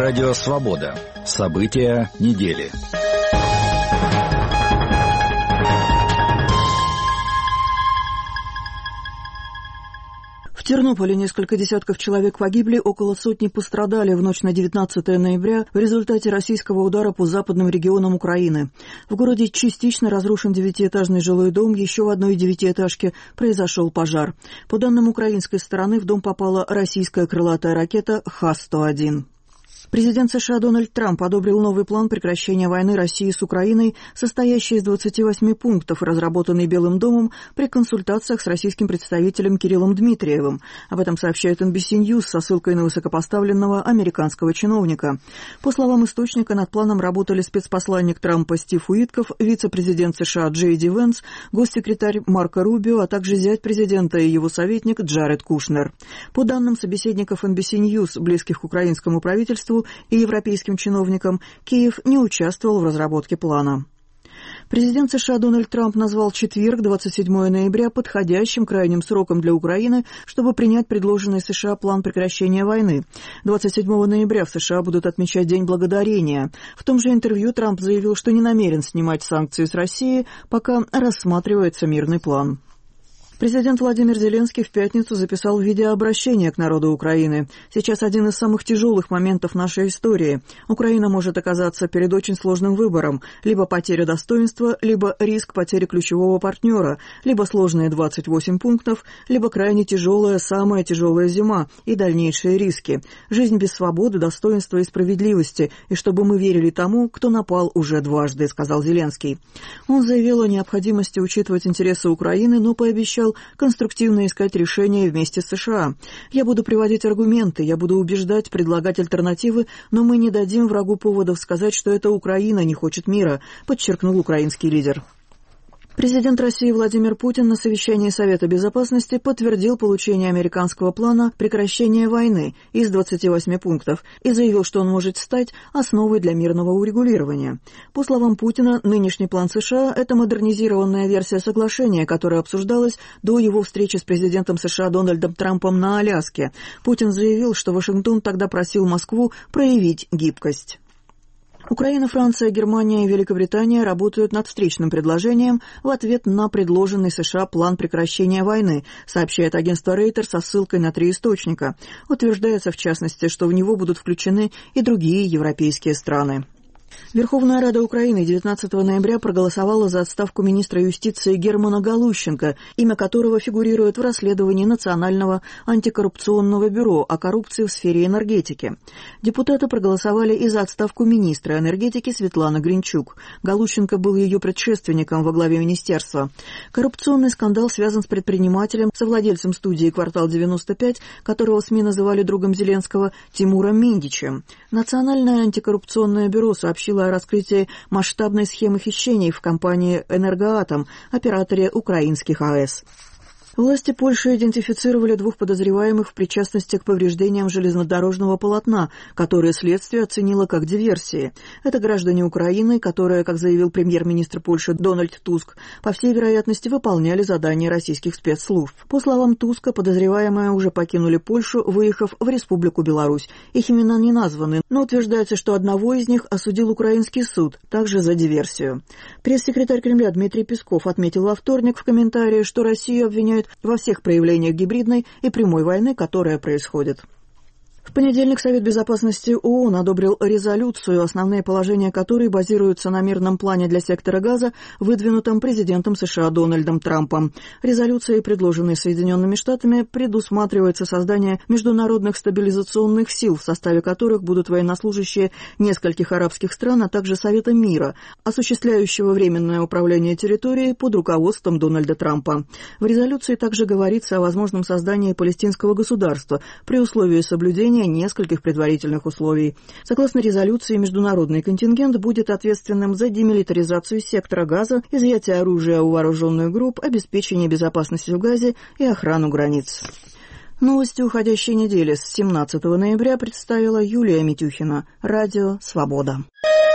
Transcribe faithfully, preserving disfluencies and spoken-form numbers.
Радио «Свобода». События недели. В Тернополе несколько десятков человек погибли, около сотни пострадали в ночь на девятнадцатое ноября в результате российского удара по западным регионам Украины. В городе частично разрушен девятиэтажный жилой дом, еще в одной девятиэтажке произошел пожар. По данным украинской стороны, в дом попала российская крылатая ракета Х сто один. Президент США Дональд Трамп одобрил новый план прекращения войны России с Украиной, состоящий из двадцати восьми пунктов, разработанный Белым домом при консультациях с российским представителем Кириллом Дмитриевым. Об этом сообщает эн би си News со ссылкой на высокопоставленного американского чиновника. По словам источника, над планом работали спецпосланник Трампа Стив Уитков, вице-президент США Джей Ди Венс, госсекретарь Марко Рубио, а также зять президента и его советник Джаред Кушнер. По данным собеседников эн би си News, близких к украинскому правительству и европейским чиновникам, Киев не участвовал в разработке плана. Президент США Дональд Трамп назвал четверг, двадцать седьмое ноября, подходящим крайним сроком для Украины, чтобы принять предложенный США план прекращения войны. двадцать седьмого ноября в США будут отмечать День Благодарения. В том же интервью Трамп заявил, что не намерен снимать санкции с России, пока рассматривается мирный план. Президент Владимир Зеленский в пятницу записал видеообращение к народу Украины. Сейчас один из самых тяжелых моментов нашей истории. Украина может оказаться перед очень сложным выбором. Либо потеря достоинства, либо риск потери ключевого партнера, либо сложные двадцать восемь пунктов, либо крайне тяжелая, самая тяжелая зима и дальнейшие риски. Жизнь без свободы, достоинства и справедливости, и чтобы мы верили тому, кто напал уже дважды, сказал Зеленский. Он заявил о необходимости учитывать интересы Украины, но пообещал конструктивно искать решения вместе с США. Я буду приводить аргументы, я буду убеждать, предлагать альтернативы, но мы не дадим врагу поводов сказать, что это Украина не хочет мира, подчеркнул украинский лидер. Президент России Владимир Путин на совещании Совета Безопасности подтвердил получение американского плана прекращения войны из двадцати восьми пунктов и заявил, что он может стать основой для мирного урегулирования. По словам Путина, нынешний план США – это модернизированная версия соглашения, которая обсуждалась до его встречи с президентом США Дональдом Трампом на Аляске. Путин заявил, что Вашингтон тогда просил Москву проявить гибкость. Украина, Франция, Германия и Великобритания работают над встречным предложением в ответ на предложенный США план прекращения войны, сообщает агентство Рейтер со ссылкой на три источника. Утверждается, в частности, что в него будут включены и другие европейские страны. Верховная Рада Украины девятнадцатого ноября проголосовала за отставку министра юстиции Германа Галущенко, имя которого фигурирует в расследовании Национального антикоррупционного бюро о коррупции в сфере энергетики. Депутаты проголосовали и за отставку министра энергетики Светланы Гринчук. Галущенко был ее предшественником во главе министерства. Коррупционный скандал связан с предпринимателем, совладельцем студии «Квартал девяносто пять», которого СМИ называли другом Зеленского, Тимуром Миндичем. Национальное антикоррупционное бюро сообщило о раскрытии масштабной схемы хищений в компании «Энергоатом», операторе украинских АЭС. Власти Польши идентифицировали двух подозреваемых в причастности к повреждениям железнодорожного полотна, которые следствие оценило как диверсии. Это граждане Украины, которые, как заявил премьер-министр Польши Дональд Туск, по всей вероятности выполняли задания российских спецслужб. По словам Туска, подозреваемые уже покинули Польшу, выехав в Республику Беларусь. Их имена не названы, но утверждается, что одного из них осудил украинский суд, также за диверсию. Пресс-секретарь Кремля Дмитрий Песков отметил во вторник в комментарии, что Россию обвиняют во всех проявлениях гибридной и прямой войны, которая происходит. В понедельник Совет Безопасности ООН одобрил резолюцию, основные положения которой базируются на мирном плане для сектора Газа, выдвинутом президентом США Дональдом Трампом. Резолюцией, предложенной Соединенными Штатами, предусматривается создание международных стабилизационных сил, в составе которых будут военнослужащие нескольких арабских стран, а также Совета мира, осуществляющего временное управление территорией под руководством Дональда Трампа. В резолюции также говорится о возможном создании палестинского государства при условии соблюдения нескольких предварительных условий. Согласно резолюции, международный контингент будет ответственным за демилитаризацию сектора Газа, изъятие оружия у вооруженных групп, обеспечение безопасности в Газе и охрану границ. Новости уходящей недели с семнадцатого ноября представила Юлия Митюхина. Радио «Свобода».